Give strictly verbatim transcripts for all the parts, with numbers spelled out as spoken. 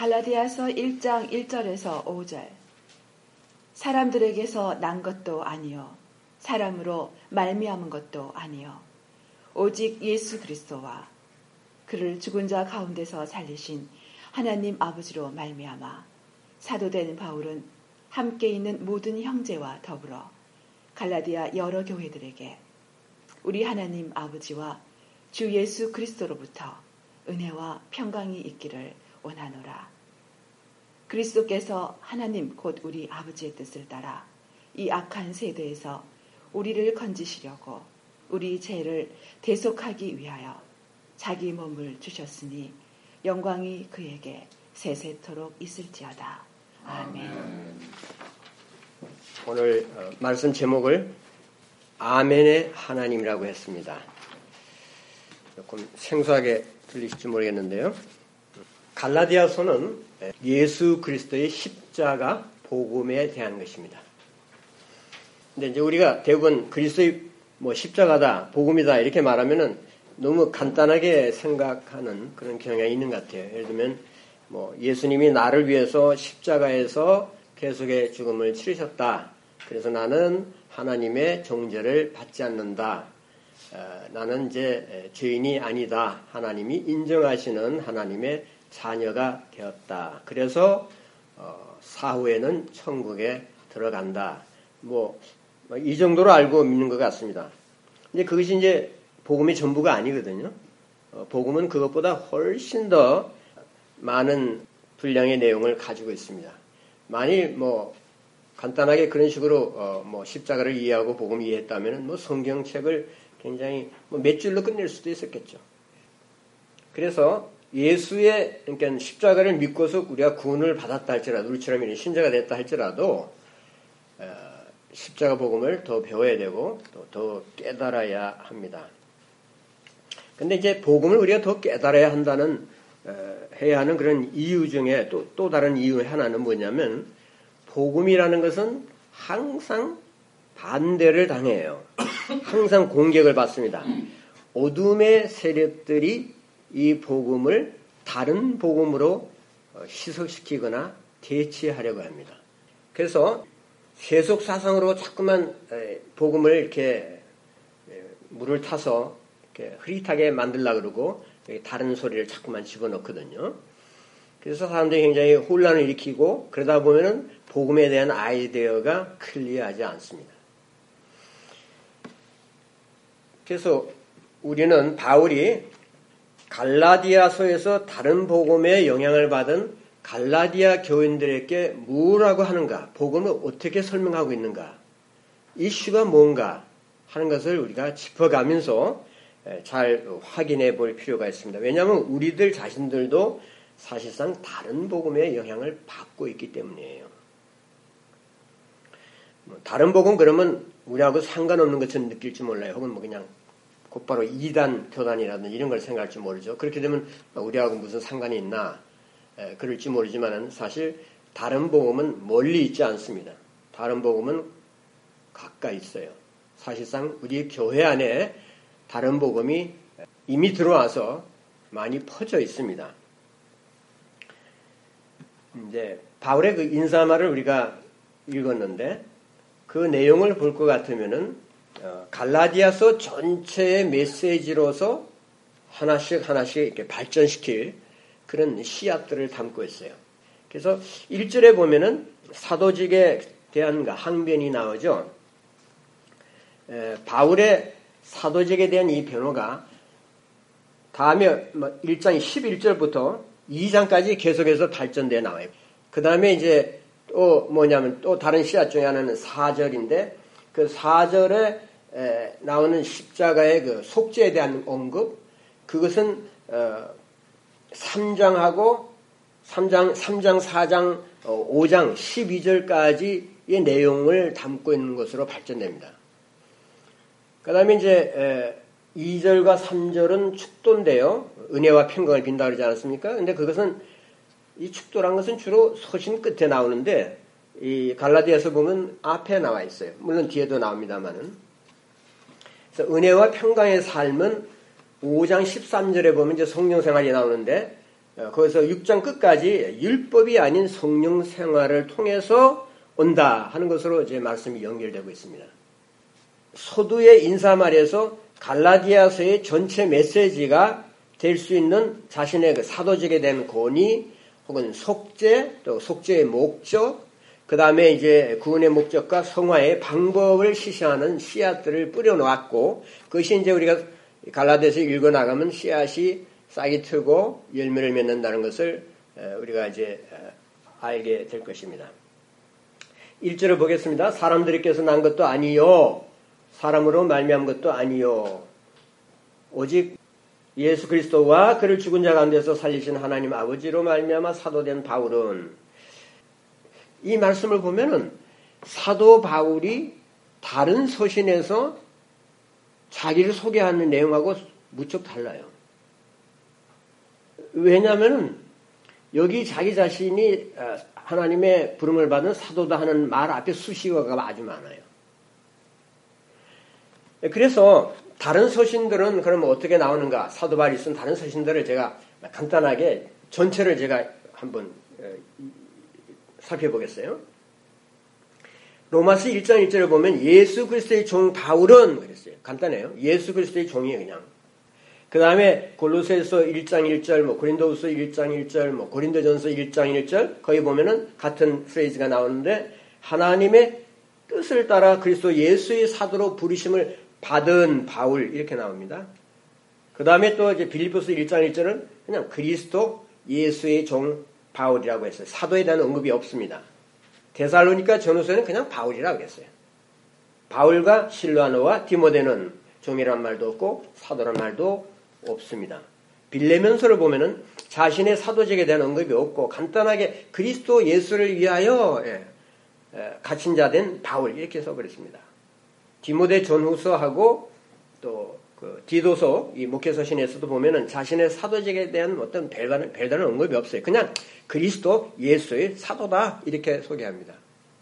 갈라디아서 일 장 일 절에서 오 절. 사람들에게서 난 것도 아니요 사람으로 말미암은 것도 아니요 오직 예수 그리스도와 그를 죽은 자 가운데서 살리신 하나님 아버지로 말미암아 사도된 바울은 함께 있는 모든 형제와 더불어 갈라디아 여러 교회들에게 우리 하나님 아버지와 주 예수 그리스도로부터 은혜와 평강이 있기를 원하노라. 그리스도께서 하나님 곧 우리 아버지의 뜻을 따라 이 악한 세대에서 우리를 건지시려고 우리 죄를 대속하기 위하여 자기 몸을 주셨으니 영광이 그에게 세세토록 있을지어다. 아멘. 오늘 말씀 제목을 아멘의 하나님이라고 했습니다. 조금 생소하게 들리실지 모르겠는데요. 갈라디아서는 예수 그리스도의 십자가 복음에 대한 것입니다. 근데 이제 우리가 대부분 그리스도의 뭐 십자가다, 복음이다 이렇게 말하면은 너무 간단하게 생각하는 그런 경향이 있는 것 같아요. 예를 들면 뭐 예수님이 나를 위해서 십자가에서 계속의 죽음을 치르셨다. 그래서 나는 하나님의 정죄를 받지 않는다. 어, 나는 이제 죄인이 아니다. 하나님이 인정하시는 하나님의 자녀가 되었다. 그래서 어, 사후에는 천국에 들어간다. 뭐 이 정도로 알고 믿는 것 같습니다. 근데 그것이 이제 복음이 전부가 아니거든요. 어, 복음은 그것보다 훨씬 더 많은 분량의 내용을 가지고 있습니다. 만일 뭐 간단하게 그런 식으로 어, 뭐 십자가를 이해하고 복음을 이해했다면 뭐 성경책을 굉장히 뭐 몇 줄로 끝낼 수도 있었겠죠. 그래서 예수의 그러니까 십자가를 믿고서 우리가 구원을 받았다 할지라도 우리처럼 이런 신자가 됐다 할지라도 어, 십자가 복음을 더 배워야 되고 또 더 깨달아야 합니다. 근데 이제 복음을 우리가 더 깨달아야 한다는 어, 해야 하는 그런 이유 중에 또, 또 다른 이유 하나는 뭐냐면 복음이라는 것은 항상 반대를 당해요. 항상 공격을 받습니다. 어둠의 세력들이 이 복음을 다른 복음으로 희석시키거나 대체하려고 합니다. 그래서 세속 사상으로 자꾸만 복음을 이렇게 물을 타서 이렇게 흐릿하게 만들려고 그러고 다른 소리를 자꾸만 집어넣거든요. 그래서 사람들이 굉장히 혼란을 일으키고 그러다 보면은 복음에 대한 아이디어가 클리어하지 않습니다. 그래서 우리는 바울이 갈라디아서에서 다른 복음에 영향을 받은 갈라디아 교인들에게 뭐라고 하는가, 복음을 어떻게 설명하고 있는가, 이슈가 뭔가 하는 것을 우리가 짚어가면서 잘 확인해 볼 필요가 있습니다. 왜냐하면 우리들 자신들도 사실상 다른 복음의 영향을 받고 있기 때문이에요. 다른 복음 그러면 우리하고 상관없는 것처럼 느낄지 몰라요. 혹은 뭐 그냥 곧바로 이단 교단이라든지 이런 걸 생각할지 모르죠. 그렇게 되면 우리하고 무슨 상관이 있나 에, 그럴지 모르지만 사실 다른 복음은 멀리 있지 않습니다. 다른 복음은 가까이 있어요. 사실상 우리 교회 안에 다른 복음이 이미 들어와서 많이 퍼져 있습니다. 이제 바울의 그 인사말을 우리가 읽었는데 그 내용을 볼 것 같으면은 어, 갈라디아서 전체의 메시지로서 하나씩 하나씩 이렇게 발전시킬 그런 씨앗들을 담고 있어요. 그래서 일 절에 보면은 사도직에 대한 항변이 나오죠. 에, 바울의 사도직에 대한 이 변호가 다음에 일 장 십일 절부터 이 장까지 계속해서 발전되어 나와요. 그 다음에 이제 또 뭐냐면 또 다른 씨앗 중에 하나는 사 절인데 그 사 절에 에, 나오는 십자가의 그 속죄에 대한 언급, 그것은 어, 삼 장하고 삼 장, 삼 장, 사 장, 어, 오 장, 십이 절까지의 내용을 담고 있는 것으로 발전됩니다. 그 다음에 이제 에, 이 절과 삼 절은 축도인데요. 은혜와 평강을 빈다 그러지 않았습니까? 근데 그것은 이 축도란 것은 주로 서신 끝에 나오는데 이 갈라디아서 보면 앞에 나와 있어요. 물론 뒤에도 나옵니다만은. 그래서 은혜와 평강의 삶은 오 장 십삼 절에 보면 이제 성령 생활이 나오는데 거기서 육 장 끝까지 율법이 아닌 성령 생활을 통해서 온다 하는 것으로 제 말씀이 연결되고 있습니다. 소두의 인사말에서 갈라디아서의 전체 메시지가 될 수 있는 자신의 그 사도직에 대한 권위 혹은 속죄, 또 속죄의 목적, 그 다음에 이제 구원의 목적과 성화의 방법을 시시하는 씨앗들을 뿌려놓았고, 그것이 이제 우리가 갈라디아서 읽어나가면 씨앗이 싹이 트고 열매를 맺는다는 것을 우리가 이제 알게 될 것입니다. 일 절을 보겠습니다. 사람들께서 난 것도 아니요, 사람으로 말미암은 것도 아니요, 오직 예수 그리스도와 그를 죽은 자 가운데서 살리신 하나님 아버지로 말미암아 사도된 바울은, 이 말씀을 보면은 사도 바울이 다른 서신에서 자기를 소개하는 내용하고 무척 달라요. 왜냐하면 여기 자기 자신이 하나님의 부름을 받은 사도다 하는 말 앞에 수식어가 아주 많아요. 그래서 다른 서신들은 그러면 어떻게 나오는가? 사도 바울이 쓴 다른 서신들을 제가 간단하게 전체를 제가 한번 살펴보겠어요. 로마서 일 장 일 절을 보면 예수 그리스도의 종 바울은 그랬어요. 간단해요. 예수 그리스도의 종이에요, 그냥. 그 다음에 골로새서 일 장 일 절, 뭐 고린도후서 일 장 일 절, 뭐 고린도전서 일 장 일 절, 거기 보면은 같은 프레이즈가 나오는데, 하나님의 뜻을 따라 그리스도 예수의 사도로 부르심을 받은 바울, 이렇게 나옵니다. 그 다음에 또 이제 빌립보서 일 장 일 절은 그냥 그리스도 예수의 종 바울이라고 했어요. 사도에 대한 언급이 없습니다. 데살로니가 전후서는 그냥 바울이라고 했어요. 바울과 실라노와 디모데는 종이란 말도 없고 사도란 말도 없습니다. 빌레면서를 보면은 자신의 사도직에 대한 언급이 없고 간단하게 그리스도 예수를 위하여 예, 예, 갇힌 자 된 바울, 이렇게 써버렸습니다. 디모데 전후서하고 또 그 디도서, 이 목회서신에서도 보면은 자신의 사도직에 대한 어떤 별다른, 별다른 언급이 없어요. 그냥 그리스도 예수의 사도다, 이렇게 소개합니다.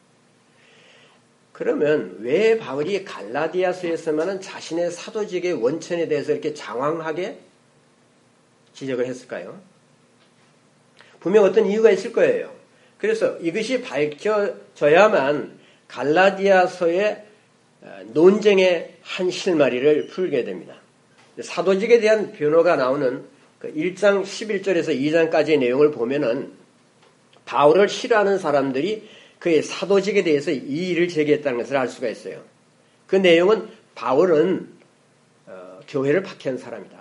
그러면 왜 바울이 갈라디아서에서만은 자신의 사도직의 원천에 대해서 이렇게 장황하게 지적을 했을까요? 분명 어떤 이유가 있을 거예요. 그래서 이것이 밝혀져야만 갈라디아서의 논쟁의 한 실마리를 풀게 됩니다. 사도직에 대한 변호가 나오는 일 장 십일 절에서 이 장까지의 내용을 보면은 바울을 싫어하는 사람들이 그의 사도직에 대해서 이의를 제기했다는 것을 알 수가 있어요. 그 내용은 바울은 어, 교회를 박해한 사람이다.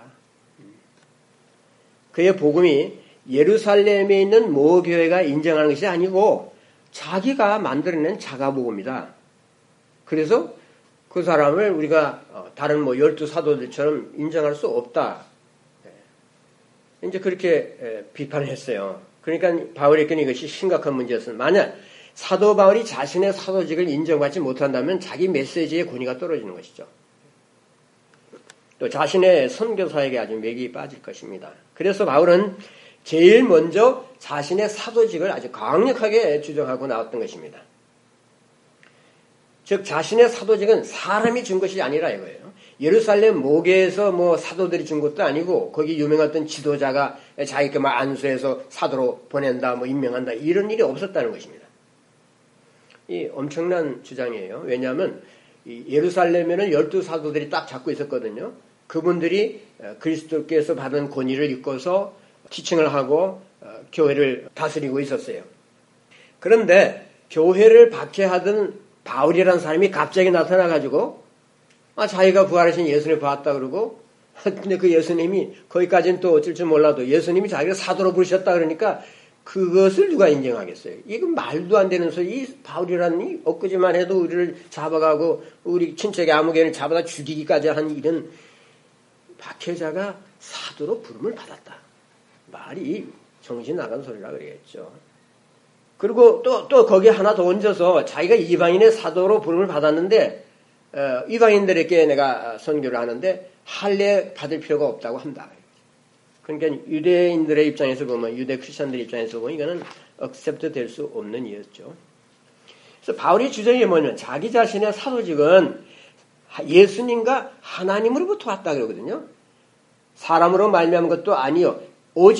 그의 복음이 예루살렘에 있는 모 교회가 인정하는 것이 아니고 자기가 만들어낸 자가복음이다. 그래서 그 사람을 우리가 다른 뭐 열두 사도들처럼 인정할 수 없다. 이제 그렇게 비판을 했어요. 그러니까 바울에게는 이것이 심각한 문제였습니다. 만약 사도 바울이 자신의 사도직을 인정받지 못한다면 자기 메시지의 권위가 떨어지는 것이죠. 또 자신의 선교사에게 아주 맥이 빠질 것입니다. 그래서 바울은 제일 먼저 자신의 사도직을 아주 강력하게 주장하고 나왔던 것입니다. 즉 자신의 사도직은 사람이 준 것이 아니라 이거예요. 예루살렘 모계에서 뭐 사도들이 준 것도 아니고 거기 유명했던 지도자가 자기가 막 안수해서 사도로 보낸다, 뭐 임명한다, 이런 일이 없었다는 것입니다. 이 엄청난 주장이에요. 왜냐하면 이 예루살렘에는 열두 사도들이 딱 잡고 있었거든요. 그분들이 그리스도께서 받은 권위를 입고서 티칭을 하고 교회를 다스리고 있었어요. 그런데 교회를 박해하던 바울이라는 사람이 갑자기 나타나가지고 아, 자기가 부활하신 예수님을 봤다 그러고, 근데 그 예수님이 거기까지는 또 어쩔 줄 몰라도 예수님이 자기를 사도로 부르셨다 그러니까 그것을 누가 인정하겠어요? 이건 말도 안 되는 소리. 이 바울이라는 이 엊그제만 해도 우리를 잡아가고 우리 친척의 아무개를 잡아다 죽이기까지 한 이런 박해자가 사도로 부름을 받았다. 말이 정신 나간 소리라 그러겠죠. 그리고 또, 또 거기에 하나 더 얹어서 자기가 이방인의 사도로 부름을 받았는데 어, 이방인들에게 내가 선교를 하는데 할례 받을 필요가 없다고 한다. 그러니까 유대인들의 입장에서 보면, 유대 크리스천들의 입장에서 보면 이거는 억셉트 될 수 없는 이유였죠. 그래서 바울의 주장이 뭐냐면 자기 자신의 사도직은 예수님과 하나님으로부터 왔다 그러거든요. 사람으로 말미암은 것도 아니요, 오직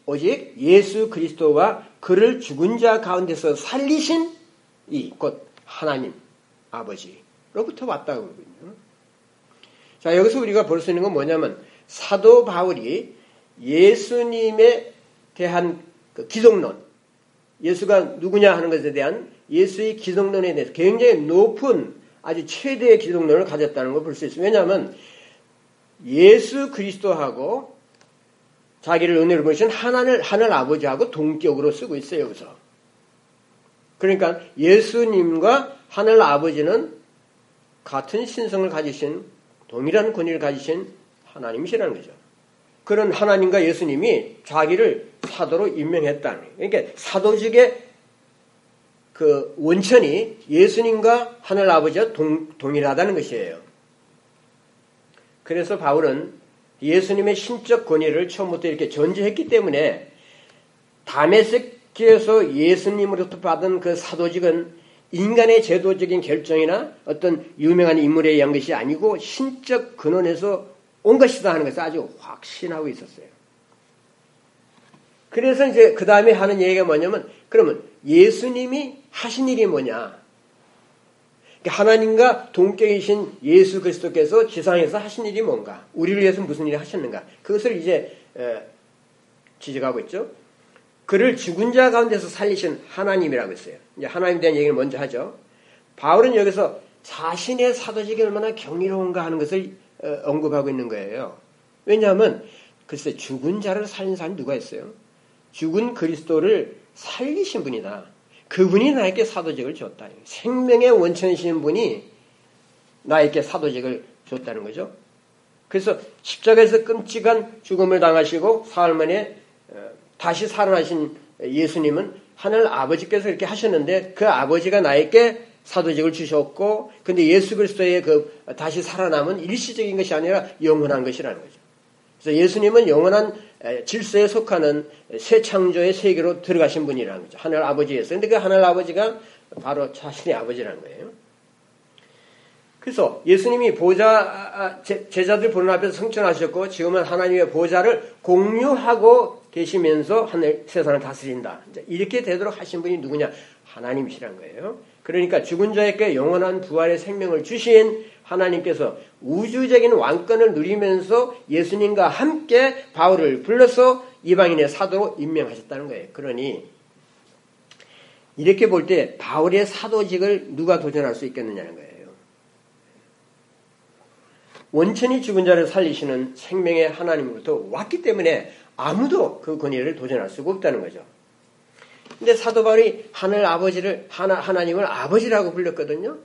오직 예수 그리스도와 그를 죽은 자 가운데서 살리신 이 곧 하나님 아버지로부터 왔다고 그러거든요. 자, 여기서 우리가 볼 수 있는 건 뭐냐면 사도 바울이 예수님에 대한 그 기독론, 예수가 누구냐 하는 것에 대한 예수의 기독론에 대해서 굉장히 높은 아주 최대의 기독론을 가졌다는 걸 볼 수 있어요. 왜냐하면 예수 그리스도하고 자기를 은혜로 보신 하나님, 하늘 아버지하고 동격으로 쓰고 있어요, 여기서. 그러니까 예수님과 하늘 아버지는 같은 신성을 가지신, 동일한 권위를 가지신 하나님이시라는 거죠. 그런 하나님과 예수님이 자기를 사도로 임명했다는 거예요. 그러니까 사도직의 그 원천이 예수님과 하늘 아버지와 동, 동일하다는 것이에요. 그래서 바울은 예수님의 신적 권위를 처음부터 이렇게 전제했기 때문에 다메섹에서 예수님으로부터 받은 그 사도직은 인간의 제도적인 결정이나 어떤 유명한 인물에 의한 것이 아니고 신적 근원에서 온 것이다 하는 것을 아주 확신하고 있었어요. 그래서 이제 그 다음에 하는 얘기가 뭐냐면 그러면 예수님이 하신 일이 뭐냐? 하나님과 동격이신 예수 그리스도께서 지상에서 하신 일이 뭔가? 우리를 위해서 무슨 일을 하셨는가? 그것을 이제 지적하고 있죠. 그를 죽은 자 가운데서 살리신 하나님이라고 했어요. 이제 하나님에 대한 얘기를 먼저 하죠. 바울은 여기서 자신의 사도직이 얼마나 경이로운가 하는 것을 언급하고 있는 거예요. 왜냐하면 글쎄 죽은 자를 살린 사람이 누가 있어요? 죽은 그리스도를 살리신 분이다. 그분이 나에게 사도직을 줬다. 생명의 원천이신 분이 나에게 사도직을 줬다는 거죠. 그래서 십자가에서 끔찍한 죽음을 당하시고 사흘 만에 다시 살아나신 예수님은 하늘 아버지께서 이렇게 하셨는데 그 아버지가 나에게 사도직을 주셨고 근데 예수 그리스도의 그 다시 살아남은 일시적인 것이 아니라 영원한 것이라는 거죠. 그래서 예수님은 영원한 질서에 속하는 새 창조의 세계로 들어가신 분이라는 거죠. 하늘 아버지에서. 근데 그 하늘 아버지가 바로 자신의 아버지라는 거예요. 그래서 예수님이 보좌, 제자들 보는 앞에서 승천하셨고 지금은 하나님의 보좌를 공유하고 계시면서 하늘 세상을 다스린다. 이렇게 되도록 하신 분이 누구냐? 하나님이시란 거예요. 그러니까 죽은 자에게 영원한 부활의 생명을 주신 하나님께서 우주적인 왕권을 누리면서 예수님과 함께 바울을 불러서 이방인의 사도로 임명하셨다는 거예요. 그러니 이렇게 볼 때 바울의 사도직을 누가 도전할 수 있겠느냐는 거예요. 원천히 죽은 자를 살리시는 생명의 하나님으로부터 왔기 때문에 아무도 그 권위를 도전할 수가 없다는 거죠. 근데 사도 바울이 하늘 아버지를 하나, 하나님을 아버지라고 불렀거든요.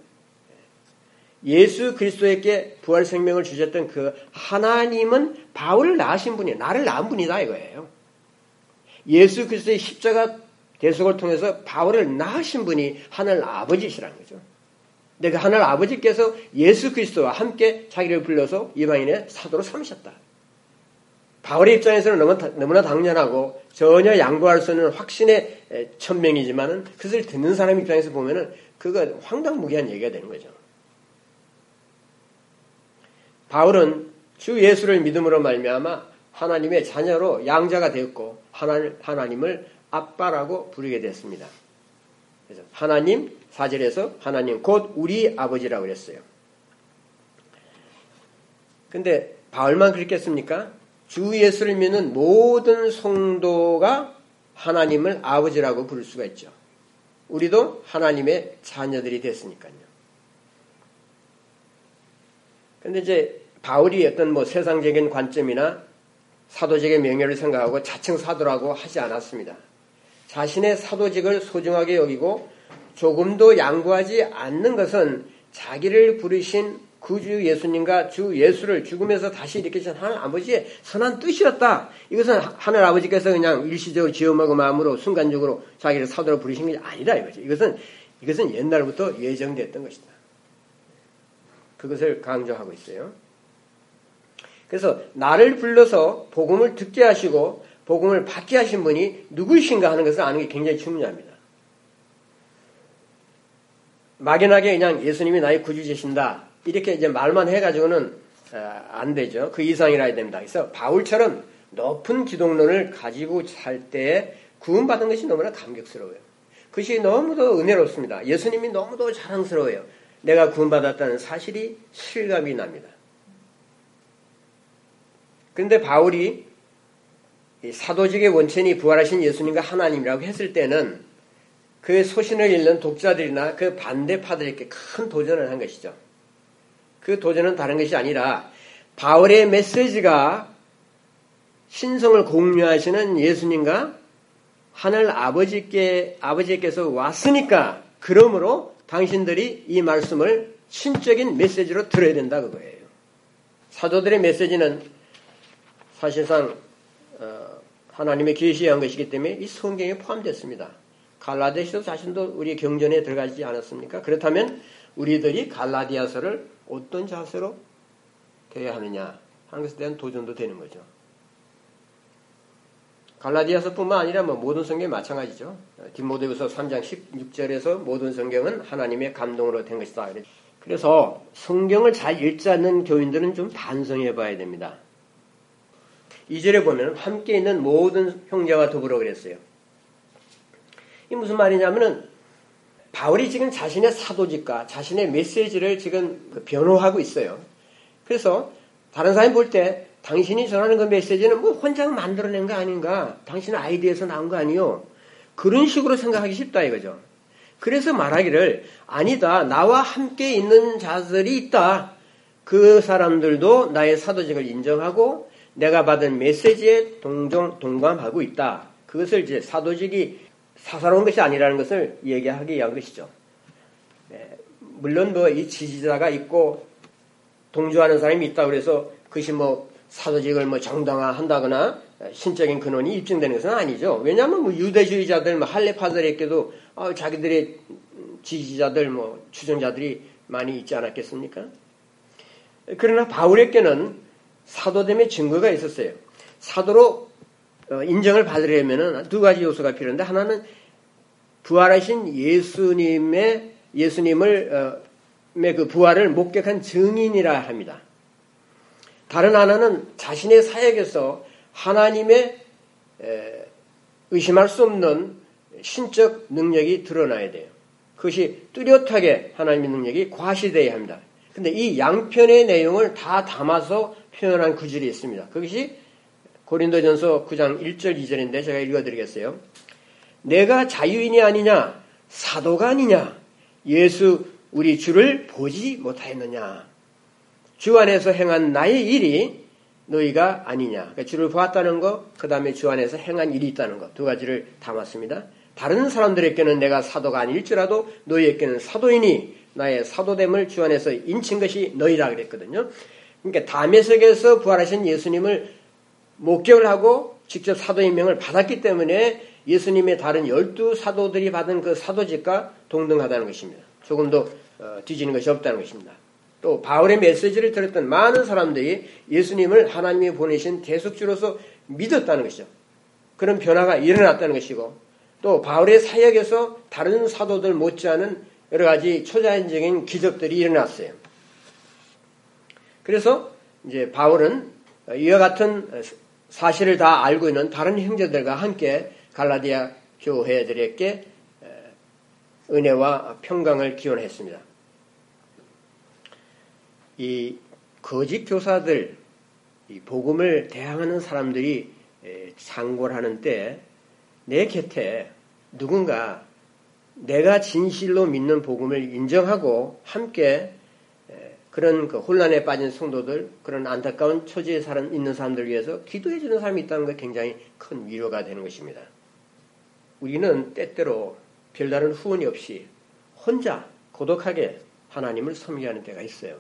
예수 그리스도에게 부활 생명을 주셨던 그 하나님은 바울을 낳으신 분이에요. 나를 낳은 분이다 이거예요. 예수 그리스도의 십자가 대속을 통해서 바울을 낳으신 분이 하늘 아버지시라는 거죠. 근데 그 하늘 아버지께서 예수 그리스도와 함께 자기를 불러서 이방인의 사도로 삼으셨다. 바울의 입장에서는 너무나, 너무나 당연하고 전혀 양보할 수 없는 확신의 천명이지만은 그것을 듣는 사람 입장에서 보면은 그거 황당무계한 얘기가 되는 거죠. 바울은 주 예수를 믿음으로 말미암아 하나님의 자녀로 양자가 되었고 하나님, 하나님을 아빠라고 부르게 됐습니다. 그래서 하나님, 사 절에서 하나님 곧 우리 아버지라고 그랬어요. 근데 바울만 그랬겠습니까? 주 예수를 믿는 모든 성도가 하나님을 아버지라고 부를 수가 있죠. 우리도 하나님의 자녀들이 됐으니까요. 근데 이제 바울이 어떤 뭐 세상적인 관점이나 사도직의 명예를 생각하고 자칭 사도라고 하지 않았습니다. 자신의 사도직을 소중하게 여기고 조금도 양보하지 않는 것은 자기를 부르신 구주 예수님과 주 예수를 죽음에서 다시 일으키신 하나님 아버지의 선한 뜻이었다. 이것은 하늘 아버지께서 그냥 일시적으로 지음하고 마음으로 순간적으로 자기를 사도로 부르신 것이 아니다 이거죠. 이것은 이것은 옛날부터 예정됐던 것이다. 그것을 강조하고 있어요. 그래서 나를 불러서 복음을 듣게 하시고 복음을 받게 하신 분이 누구이신가 하는 것을 아는 게 굉장히 중요합니다. 막연하게 그냥 예수님이 나의 구주이신다 이렇게 이제 말만 해가지고는 안 되죠. 그 이상이라 해야 됩니다. 그래서 바울처럼 높은 기독론을 가지고 살 때에 구원받은 것이 너무나 감격스러워요. 그것이 너무도 은혜롭습니다. 예수님이 너무도 자랑스러워요. 내가 구원받았다는 사실이 실감이 납니다. 그런데 바울이 사도직의 원천이 부활하신 예수님과 하나님이라고 했을 때는 그 소신을 읽는 독자들이나 그 반대파들에게 큰 도전을 한 것이죠. 그 도전은 다른 것이 아니라 바울의 메시지가 신성을 공유하시는 예수님과 하늘 아버지께, 아버지께서 왔으니까 그러므로 당신들이 이 말씀을 신적인 메시지로 들어야 된다 그거예요. 사도들의 메시지는 사실상 어, 하나님의 계시한 것이기 때문에 이 성경에 포함됐습니다. 갈라디아서 자신도 우리 경전에 들어가지 않았습니까? 그렇다면 우리들이 갈라디아서를 어떤 자세로 돼야 하느냐 하는 것에 대한 도전도 되는 거죠. 갈라디아서뿐만 아니라 뭐 모든 성경이 마찬가지죠. 디모데후서 삼 장 십육 절에서 모든 성경은 하나님의 감동으로 된 것이다. 그래서 성경을 잘 읽지 않는 교인들은 좀 반성해 봐야 됩니다. 이 절에 보면 함께 있는 모든 형제와 더불어 그랬어요. 이 무슨 말이냐면은 바울이 지금 자신의 사도직과 자신의 메시지를 지금 변호하고 있어요. 그래서 다른 사람이 볼 때 당신이 전하는 그 메시지는 뭐 혼자 만들어낸 거 아닌가? 당신의 아이디어에서 나온 거 아니요? 그런 식으로 생각하기 쉽다 이거죠. 그래서 말하기를 아니다. 나와 함께 있는 자들이 있다. 그 사람들도 나의 사도직을 인정하고 내가 받은 메시지에 동정, 동감하고 있다. 그것을 이제 사도직이 사사로운 것이 아니라는 것을 얘기하기 위한 것이죠. 네, 물론 뭐 이 지지자가 있고 동조하는 사람이 있다 그래서 그것이 뭐 사도직을 뭐 정당화한다거나 신적인 근원이 입증되는 것은 아니죠. 왜냐하면 뭐 유대주의자들, 뭐 할례파들에게도 어, 자기들의 지지자들, 뭐 추종자들이 많이 있지 않았겠습니까? 그러나 바울에게는 사도됨의 증거가 있었어요. 사도로 인정을 받으려면 두 가지 요소가 필요한데 하나는 부활하신 예수님의 예수님을 그 부활을 목격한 증인이라 합니다. 다른 하나는 자신의 사역에서 하나님의 의심할 수 없는 신적 능력이 드러나야 돼요. 그것이 뚜렷하게 하나님의 능력이 과시되어야 합니다. 그런데 이 양편의 내용을 다 담아서 표현한 구절이 있습니다. 그것이 고린도전서 구 장 일 절 이 절인데 제가 읽어드리겠어요. 내가 자유인이 아니냐 사도가 아니냐 예수 우리 주를 보지 못하였느냐 주 안에서 행한 나의 일이 너희가 아니냐. 그러니까 주를 보았다는 것, 그 다음에 주 안에서 행한 일이 있다는 것, 두 가지를 담았습니다. 다른 사람들에게는 내가 사도가 아닐지라도 너희에게는 사도이니 나의 사도됨을 주 안에서 인친 것이 너희라 그랬거든요. 그러니까 다메섹에서 부활하신 예수님을 목격을 하고 직접 사도의 명을 받았기 때문에 예수님의 다른 열두 사도들이 받은 그 사도직과 동등하다는 것입니다. 조금도 어, 뒤지는 것이 없다는 것입니다. 또 바울의 메시지를 들었던 많은 사람들이 예수님을 하나님이 보내신 대속주로서 믿었다는 것이죠. 그런 변화가 일어났다는 것이고 또 바울의 사역에서 다른 사도들 못지않은 여러 가지 초자연적인 기적들이 일어났어요. 그래서 이제 바울은 이와 같은 사실을 다 알고 있는 다른 형제들과 함께 갈라디아 교회들에게 은혜와 평강을 기원했습니다. 이 거짓 교사들, 이 복음을 대항하는 사람들이 상고를 하는 때 내 곁에 누군가 내가 진실로 믿는 복음을 인정하고 함께 그런 그 혼란에 빠진 성도들, 그런 안타까운 처지에 사람, 있는 사람들 위해서 기도해 주는 사람이 있다는 게 굉장히 큰 위로가 되는 것입니다. 우리는 때때로 별다른 후원이 없이 혼자 고독하게 하나님을 섬기하는 때가 있어요.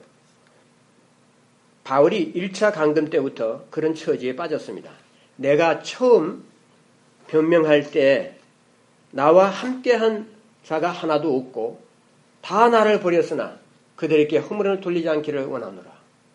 바울이 일 차 강금 때부터 그런 처지에 빠졌습니다. 내가 처음 변명할 때 나와 함께한 자가 하나도 없고 다 나를 버렸으나 그들에게 허물을 돌리지 않기를 원하노라.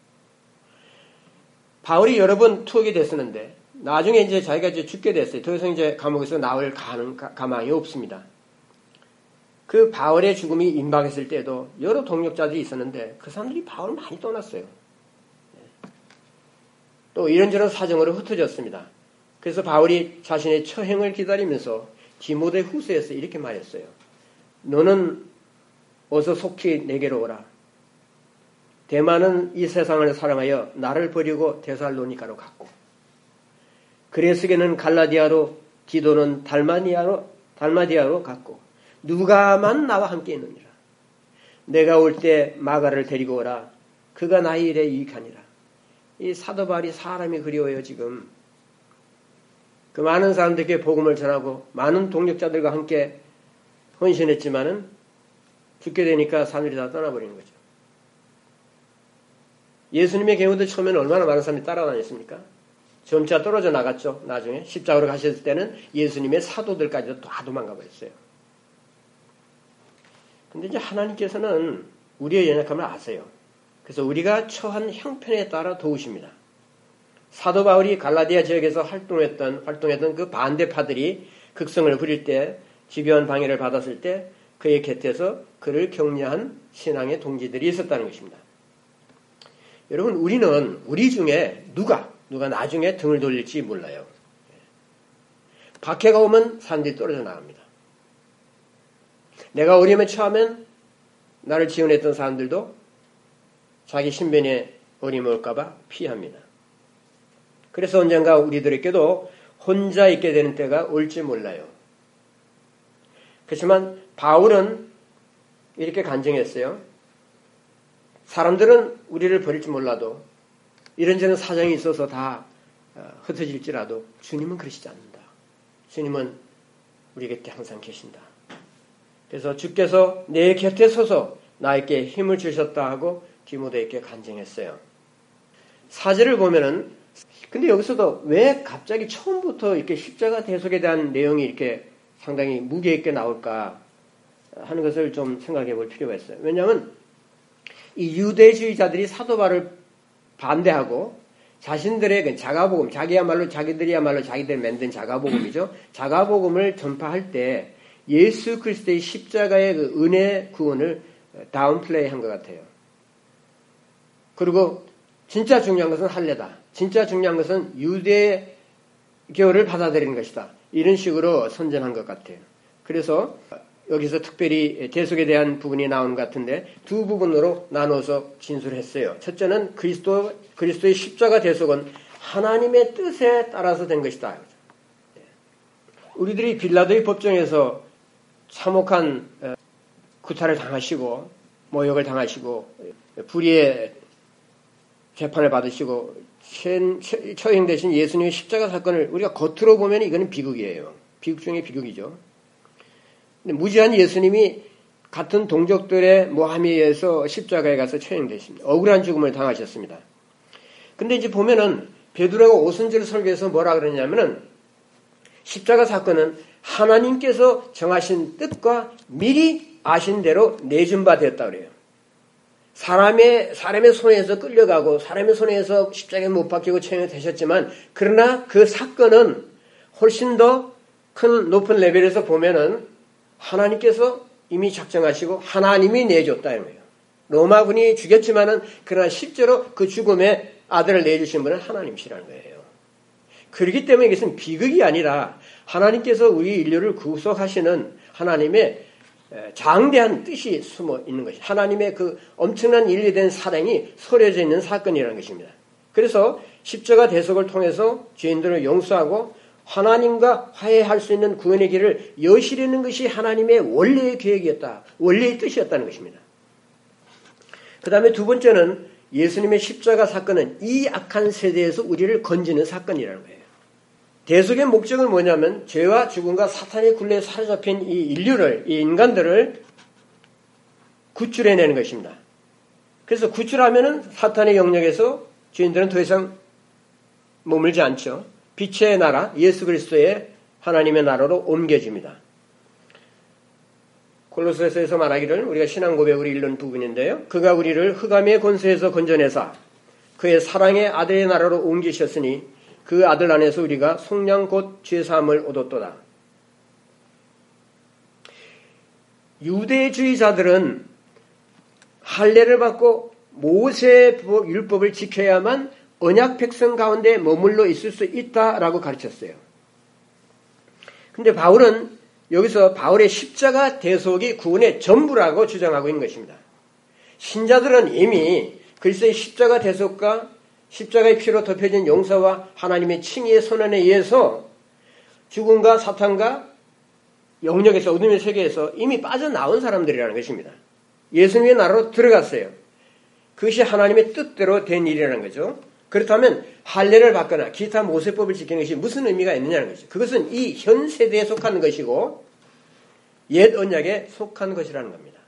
바울이 여러 번 투옥이 됐었는데 나중에 이제 자기가 이제 죽게 됐어요. 더 이상 이제 감옥에서 나올 가능, 가망이 없습니다. 그 바울의 죽음이 임박했을 때도 여러 동력자들이 있었는데 그 사람들이 바울을 많이 떠났어요. 또 이런저런 사정으로 흩어졌습니다. 그래서 바울이 자신의 처형을 기다리면서 디모데 후서에서 이렇게 말했어요. 너는 어서 속히 내게로 오라. 데마는 이 세상을 사랑하여 나를 버리고 데살로니가로 갔고, 그레스게는 갈라디아로, 디도는 달마니아로, 달마디아로 갔고, 누가만 나와 함께 있느니라. 내가 올 때 마가를 데리고 오라. 그가 나의 일에 유익하니라. 이 사도 바울이 사람이 그리워요. 지금 그 많은 사람들에게 복음을 전하고 많은 동력자들과 함께 헌신했지만은 죽게 되니까 사람들이 다 떠나버리는 거죠. 예수님의 경우도 처음에는 얼마나 많은 사람이 따라다녔습니까? 점차 떨어져 나갔죠. 나중에 십자가로 가셨을 때는 예수님의 사도들까지도 다 도망가 버렸어요. 근데 이제 하나님께서는 우리의 연약함을 아세요. 그래서 우리가 처한 형편에 따라 도우십니다. 사도 바울이 갈라디아 지역에서 활동했던, 활동했던 그 반대파들이 극성을 부릴 때, 집요한 방해를 받았을 때 그의 곁에서 그를 격려한 신앙의 동지들이 있었다는 것입니다. 여러분, 우리는 우리 중에 누가, 누가 나중에 등을 돌릴지 몰라요. 박해가 오면 사람들이 떨어져 나갑니다. 내가 어려움에 처하면 나를 지원했던 사람들도 자기 신변에 어려움이 올까봐 피합니다. 그래서 언젠가 우리들에게도 혼자 있게 되는 때가 올지 몰라요. 그렇지만 바울은 이렇게 간증했어요. 사람들은 우리를 버릴지 몰라도 이런저런 사정이 있어서 다 흩어질지라도 주님은 그러시지 않는다. 주님은 우리 곁에 항상 계신다. 그래서 주께서 내 곁에 서서 나에게 힘을 주셨다 하고 디모데에게 간증했어요. 사제를 보면은 근데 여기서도 왜 갑자기 처음부터 이렇게 십자가 대속에 대한 내용이 이렇게 상당히 무게 있게 나올까 하는 것을 좀 생각해 볼 필요가 있어요. 왜냐하면 이 유대주의자들이 사도 바울을 반대하고 자신들의 자가복음, 자기야말로 자기들이야말로 자기들 만든 자가복음이죠. 자가복음을 전파할 때 예수 그리스도의 십자가의 그 은혜 구원을 다운플레이한 것 같아요. 그리고 진짜 중요한 것은 할례다. 진짜 중요한 것은 유대교를 받아들이는 것이다. 이런 식으로 선전한 것 같아요. 그래서 여기서 특별히 대속에 대한 부분이 나오는 것 같은데 두 부분으로 나눠서 진술했어요. 첫째는 그리스도, 그리스도의 십자가 대속은 하나님의 뜻에 따라서 된 것이다. 우리들이 빌라도의 법정에서 참혹한 구타를 당하시고 모욕을 당하시고 불의의 재판을 받으시고 처형되신 예수님의 십자가 사건을 우리가 겉으로 보면 이거는 비극이에요. 비극 중에 비극이죠. 근데 무지한 예수님이 같은 동족들의 모함에 의해서 십자가에 가서 처형되십니다. 억울한 죽음을 당하셨습니다. 근데 이제 보면은 베드로가 오순절 설교에서 뭐라 그러냐면은 십자가 사건은 하나님께서 정하신 뜻과 미리 아신 대로 내준 바 되었다 그래요. 사람의, 사람의 손에서 끌려가고 사람의 손에서 십자가에 못 박히고 처형이 되셨지만 그러나 그 사건은 훨씬 더 큰 높은 레벨에서 보면은 하나님께서 이미 작정하시고 하나님이 내줬다 이런 거예요. 로마군이 죽였지만은 그러나 실제로 그 죽음에 아들을 내주신 분은 하나님이시라는 거예요. 그렇기 때문에 이것은 비극이 아니라 하나님께서 우리 인류를 구속하시는 하나님의 장대한 뜻이 숨어 있는 것이 하나님의 그 엄청난 인리된 사랑이 서려져 있는 사건이라는 것입니다. 그래서 십자가 대속을 통해서 죄인들을 용서하고 하나님과 화해할 수 있는 구원의 길을 여시려는 것이 하나님의 원래의 계획이었다. 원래의 뜻이었다는 것입니다. 그 다음에 두 번째는 예수님의 십자가 사건은 이 악한 세대에서 우리를 건지는 사건이라는 거예요. 대속의 목적은 뭐냐면 죄와 죽음과 사탄의 굴레에 사로잡힌 이 인류를, 이 인간들을 구출해내는 것입니다. 그래서 구출하면은 사탄의 영역에서 죄인들은 더 이상 머물지 않죠. 빛의 나라, 예수 그리스도의 하나님의 나라로 옮겨집니다. 골로새서에서 말하기를 우리가 신앙 고백으로 읽는 부분인데요. 그가 우리를 흑암의 권세에서 건져내사 그의 사랑의 아들의 나라로 옮기셨으니 그 아들 안에서 우리가 속량 곧 죄사함을 얻었도다. 유대주의자들은 할례를 받고 모세의 율법을 지켜야만 언약 백성 가운데 머물러 있을 수 있다라고 가르쳤어요. 근데 바울은 여기서 바울의 십자가 대속이 구원의 전부라고 주장하고 있는 것입니다. 신자들은 이미 그리스도의 십자가 대속과 십자가의 피로 덮여진 용서와 하나님의 칭의의 선언에 의해서 죽음과 사탄과 영역에서 어둠의 세계에서 이미 빠져나온 사람들이라는 것입니다. 예수님의 나라로 들어갔어요. 그것이 하나님의 뜻대로 된 일이라는 거죠. 그렇다면 할례를 받거나 기타 모세법을 지키는 것이 무슨 의미가 있느냐는 거죠. 그것은 이 현 세대에 속하는 것이고 옛 언약에 속한 것이라는 겁니다.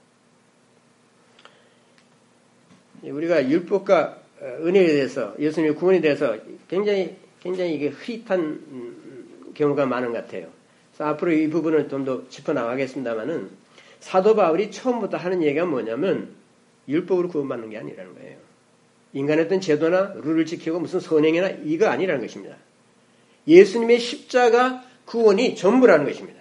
우리가 율법과 은혜에 대해서 예수님의 구원에 대해서 굉장히 굉장히 이게 흐릿한 경우가 많은 것 같아요. 그래서 앞으로 이 부분을 좀 더 짚어 나가겠습니다만은 사도 바울이 처음부터 하는 얘기가 뭐냐면 율법으로 구원받는 게 아니라는 거예요. 인간의 어떤 제도나 룰을 지키고 무슨 선행이나 이거 아니라는 것입니다. 예수님의 십자가 구원이 전부라는 것입니다.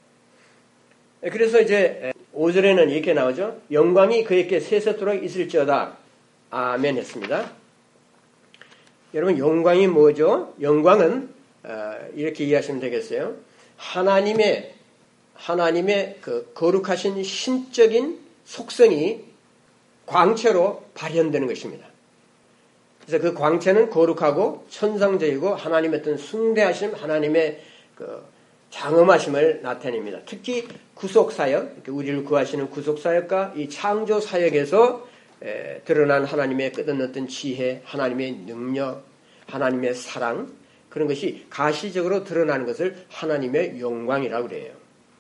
그래서 이제 오 절에는 이렇게 나오죠. 영광이 그에게 세세토록 있을지어다. 아멘 했습니다. 여러분 영광이 뭐죠? 영광은 이렇게 이해하시면 되겠어요. 하나님의 하나님의 그 거룩하신 신적인 속성이 광채로 발현되는 것입니다. 그래서 그 광채는 거룩하고 천상적이고 하나님의 어떤 숭배하심, 하나님의 그 장엄하심을 나타냅니다. 특히 구속사역, 우리를 구하시는 구속사역과 이 창조사역에서 에, 드러난 하나님의 끝없는 지혜, 하나님의 능력, 하나님의 사랑, 그런 것이 가시적으로 드러나는 것을 하나님의 영광이라고 그래요.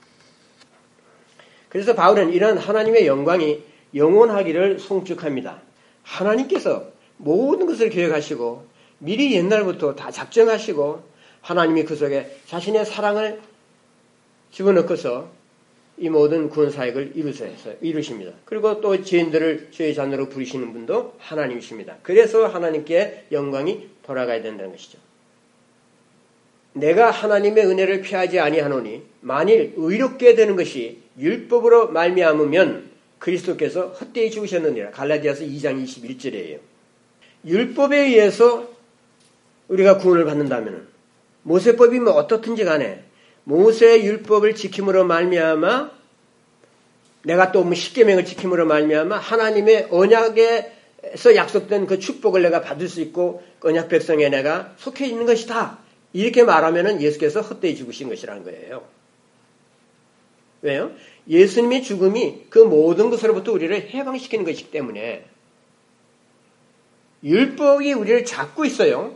그래서 바울은 이런 하나님의 영광이 영원하기를 송축합니다. 하나님께서 모든 것을 계획하시고 미리 옛날부터 다 작정하시고 하나님이 그 속에 자신의 사랑을 집어넣고서 이 모든 구원사역을 이루십니다. 그리고 또 죄인들을 죄의 자녀로 부르시는 분도 하나님이십니다. 그래서 하나님께 영광이 돌아가야 된다는 것이죠. 내가 하나님의 은혜를 피하지 아니하노니 만일 의롭게 되는 것이 율법으로 말미암으면 그리스도께서 헛되이 죽으셨느니라. 갈라디아서 이 장 이십일 절이에요. 율법에 의해서 우리가 구원을 받는다면 모세법이 뭐 어떻든지 간에 모세의 율법을 지킴으로 말미암아 내가 또 뭐 십계명을 지킴으로 말미암아 하나님의 언약에서 약속된 그 축복을 내가 받을 수 있고 언약 백성에 내가 속해 있는 것이다. 이렇게 말하면은 예수께서 헛되이 죽으신 것이라는 거예요. 왜요? 예수님의 죽음이 그 모든 것으로부터 우리를 해방시키는 것이기 때문에 율법이 우리를 잡고 있어요.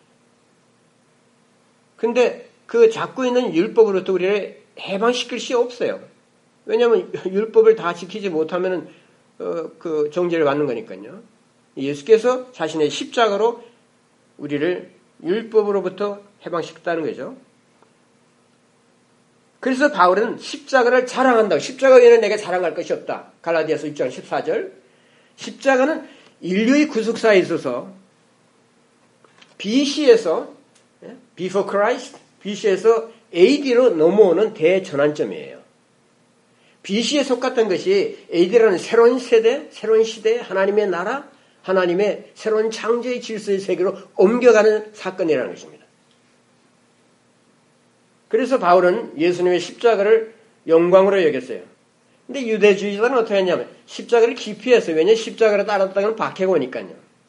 근데 그 잡고 있는 율법으로부터 우리를 해방시킬 수 없어요. 왜냐하면 율법을 다 지키지 못하면 어, 그 정죄를 받는 거니까요. 예수께서 자신의 십자가로 우리를 율법으로부터 해방시켰다는 거죠. 그래서 바울은 십자가를 자랑한다. 십자가 외에는 내게 자랑할 것이 없다. 갈라디아서 육 장 십사 절. 십자가는 인류의 구속사에 있어서 비씨에서 Before Christ, 비씨에서 에이디로 넘어오는 대전환점이에요. 비씨에 속았던 것이 에이디라는 새로운 세대, 새로운 시대, 하나님의 나라, 하나님의 새로운 창조의 질서의 세계로 옮겨가는 사건이라는 것입니다. 그래서 바울은 예수님의 십자가를 영광으로 여겼어요. 근데 유대주의자는 어떻게 했냐면 십자가를 기피했어요. 왜냐하면 십자가를 따랐다는 박해가 오니까요.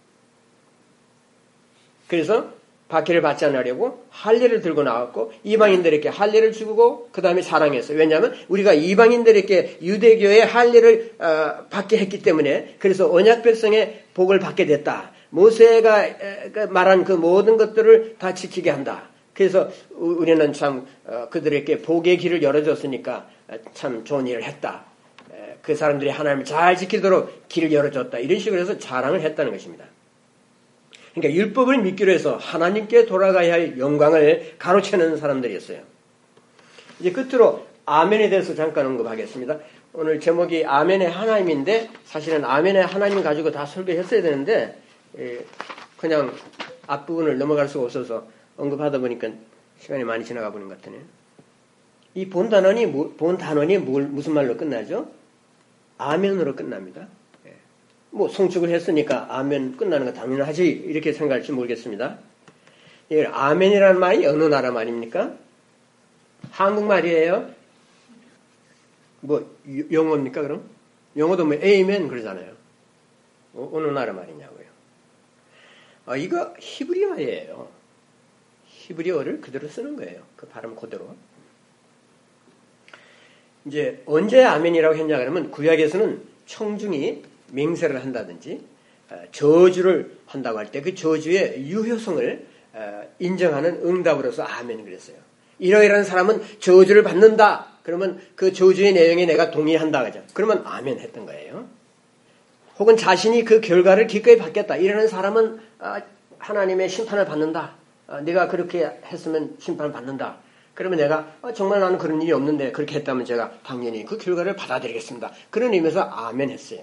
그래서 박해를 받지 않으려고 할례를 들고 나왔고 이방인들에게 할례를 주고 그 다음에 사랑했어요. 왜냐하면 우리가 이방인들에게 유대교의 할례를 어, 받게 했기 때문에 그래서 언약 백성의 복을 받게 됐다. 모세가 에, 말한 그 모든 것들을 다 지키게 한다. 그래서 우리는 참 어, 그들에게 복의 길을 열어줬으니까 참 좋은 일을 했다. 에, 그 사람들이 하나님을 잘 지키도록 길을 열어줬다. 이런 식으로 해서 자랑을 했다는 것입니다. 그러니까 율법을 믿기로 해서 하나님께 돌아가야 할 영광을 가로채는 사람들이었어요. 이제 끝으로 아멘에 대해서 잠깐 언급하겠습니다. 오늘 제목이 아멘의 하나님인데 사실은 아멘의 하나님 가지고 다 설교했어야 되는데 그냥 앞부분을 넘어갈 수가 없어서 언급하다 보니까 시간이 많이 지나가 버린 것 같으네요. 이 본 단원이 본 단원이 뭘, 무슨 말로 끝나죠? 아멘으로 끝납니다. 뭐 송축을 했으니까 아멘 끝나는 거 당연하지 이렇게 생각할지 모르겠습니다. 이 아멘이라는 말이 어느 나라 말입니까? 한국말이에요? 뭐 영어입니까 그럼? 영어도 뭐 에이멘 그러잖아요. 어, 어느 나라 말이냐고요. 아, 이거 히브리 말이에요. 히브리어를 그대로 쓰는 거예요. 그 발음 그대로. 이제 언제 아멘이라고 했냐 그러면 구약에서는 청중이 맹세를 한다든지 저주를 한다고 할 때 그 저주의 유효성을 인정하는 응답으로서 아멘 그랬어요. 이러이러한 사람은 저주를 받는다. 그러면 그 저주의 내용에 내가 동의한다. 그죠? 그러면 아멘 했던 거예요. 혹은 자신이 그 결과를 기꺼이 받겠다. 이러는 사람은 하나님의 심판을 받는다. 네가 그렇게 했으면 심판을 받는다. 그러면 내가 정말 나는 그런 일이 없는데 그렇게 했다면 제가 당연히 그 결과를 받아들이겠습니다. 그런 의미에서 아멘 했어요.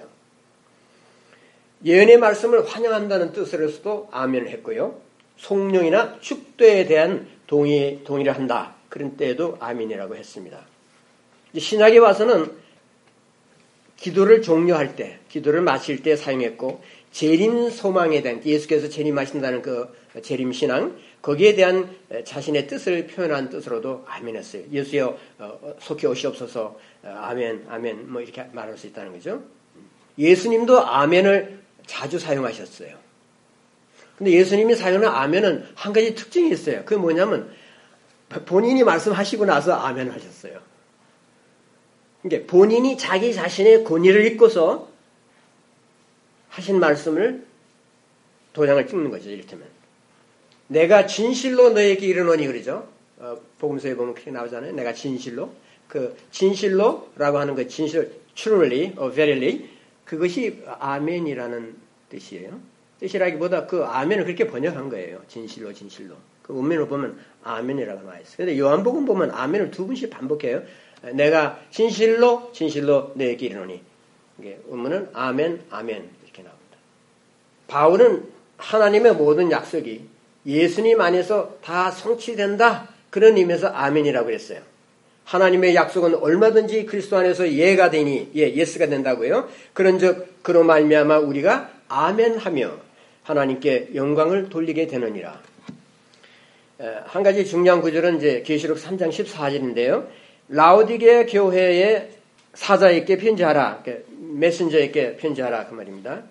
예언의 말씀을 환영한다는 뜻으로서도 아멘을 했고요. 성령이나 축도에 대한 동의, 동의를 한다. 그런 때에도 아멘이라고 했습니다. 신약에 와서는 기도를 종료할 때, 기도를 마칠 때 사용했고 재림 소망에 대한 예수께서 재림하신다는 그 재림 신앙 거기에 대한 자신의 뜻을 표현한 뜻으로도 아멘했어요. 예수여 속히 오시옵소서 아멘 아멘 뭐 이렇게 말할 수 있다는 거죠. 예수님도 아멘을 자주 사용하셨어요. 근데 예수님이 사용하는 아멘은 한 가지 특징이 있어요. 그게 뭐냐면 본인이 말씀하시고 나서 아멘을 하셨어요. 그러니까 본인이 자기 자신의 권위를 잊고서 하신 말씀을 도장을 찍는 거죠. 이를테면 내가 진실로 너에게 이르노니 그러죠. 어, 복음서에 보면 그렇게 나오잖아요. 내가 진실로 그 진실로라고 하는 그 진실 truly or verily 그것이 아멘이라는 뜻이에요. 뜻이라기보다 그 아멘을 그렇게 번역한 거예요. 진실로 진실로. 그 원문을 보면 아멘이라고 나와 있어요. 그런데 요한복음 보면 아멘을 두 번씩 반복해요. 내가 진실로 진실로 너에게 이르노니. 이게 원문은 아멘 아멘 이렇게 나옵니다. 바울은 하나님의 모든 약속이 예수님 안에서 다 성취된다. 그런 의미에서 아멘이라고 그랬어요. 하나님의 약속은 얼마든지 그리스도 안에서 예가 되니 예, 예스가 된다고요. 그런즉 그로 말미암아 우리가 아멘하며 하나님께 영광을 돌리게 되느니라. 한 가지 중요한 구절은 이제 계시록 삼 장 십사 절인데요. 라오디게 교회의 사자에게 편지하라. 메신저에게 편지하라 그 말입니다.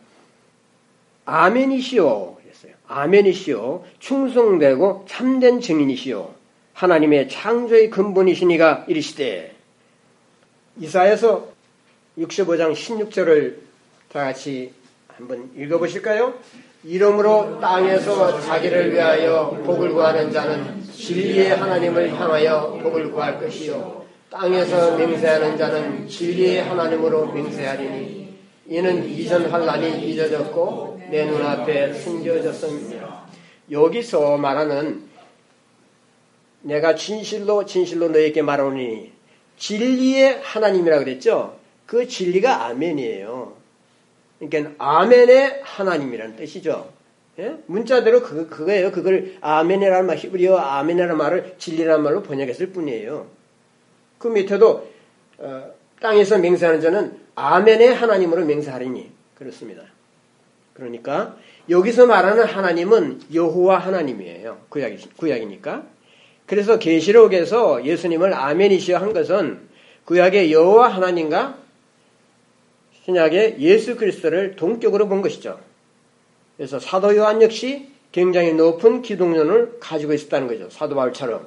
아멘이시오. 그랬어요. 아멘이시오. 충성되고 참된 증인이시오. 하나님의 창조의 근본이시니가 이르시되. 이사야서 육십오 장 십육 절을 다 같이 한번 읽어보실까요? 이러므로 땅에서 자기를 위하여 복을 구하는 자는 진리의 하나님을 향하여 복을 구할 것이요 땅에서 맹세하는 자는 진리의 하나님으로 맹세하리니 이는 이전 환난이 잊어졌고 내 눈앞에 숨겨졌습니다. 여기서 말하는 내가 진실로 진실로 너에게 말하노니 진리의 하나님이라고 그랬죠. 그 진리가 아멘이에요. 그러니까 아멘의 하나님이라는 뜻이죠. 예? 문자대로 그, 그거예요. 그걸 아멘이라는 말, 히브리어 아멘이라는 말을 진리라는 말로 번역했을 뿐이에요. 그 밑에도 어, 땅에서 맹세하는 자는 아멘의 하나님으로 맹세하리니 그렇습니다. 그러니까 여기서 말하는 하나님은 여호와 하나님이에요. 구약, 구약이니까. 그래서 계시록에서 예수님을 아멘이시여 한 것은 구약의 여호와 하나님과 신약의 예수 그리스도를 동격으로 본 것이죠. 그래서 사도 요한 역시 굉장히 높은 기독론을 가지고 있었다는 거죠. 사도 바울처럼.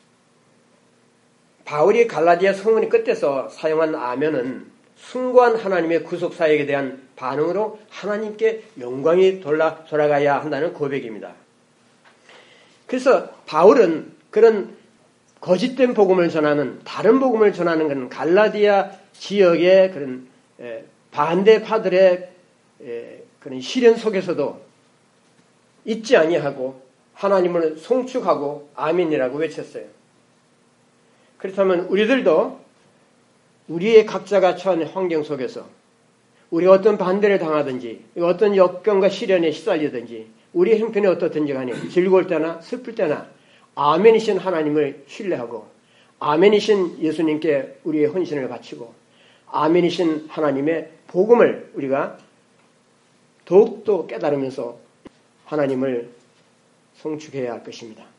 바울이 갈라디아 성문의 끝에서 사용한 아멘은 숭고한 하나님의 구속사역에 대한 반응으로 하나님께 영광이 돌아, 돌아가야 한다는 고백입니다. 그래서 바울은 그런 거짓된 복음을 전하는 다른 복음을 전하는 그런 갈라디아 지역의 그런 반대파들의 그런 시련 속에서도 잊지 아니하고 하나님을 송축하고 아멘이라고 외쳤어요. 그렇다면 우리들도 우리의 각자가 처한 환경 속에서 우리가 어떤 반대를 당하든지 어떤 역경과 시련에 시달리든지 우리의 형편이 어떻든지 간에 즐거울 때나 슬플 때나 아멘이신 하나님을 신뢰하고 아멘이신 예수님께 우리의 헌신을 바치고 아멘이신 하나님의 복음을 우리가 더욱더 깨달으면서 하나님을 송축해야 할 것입니다.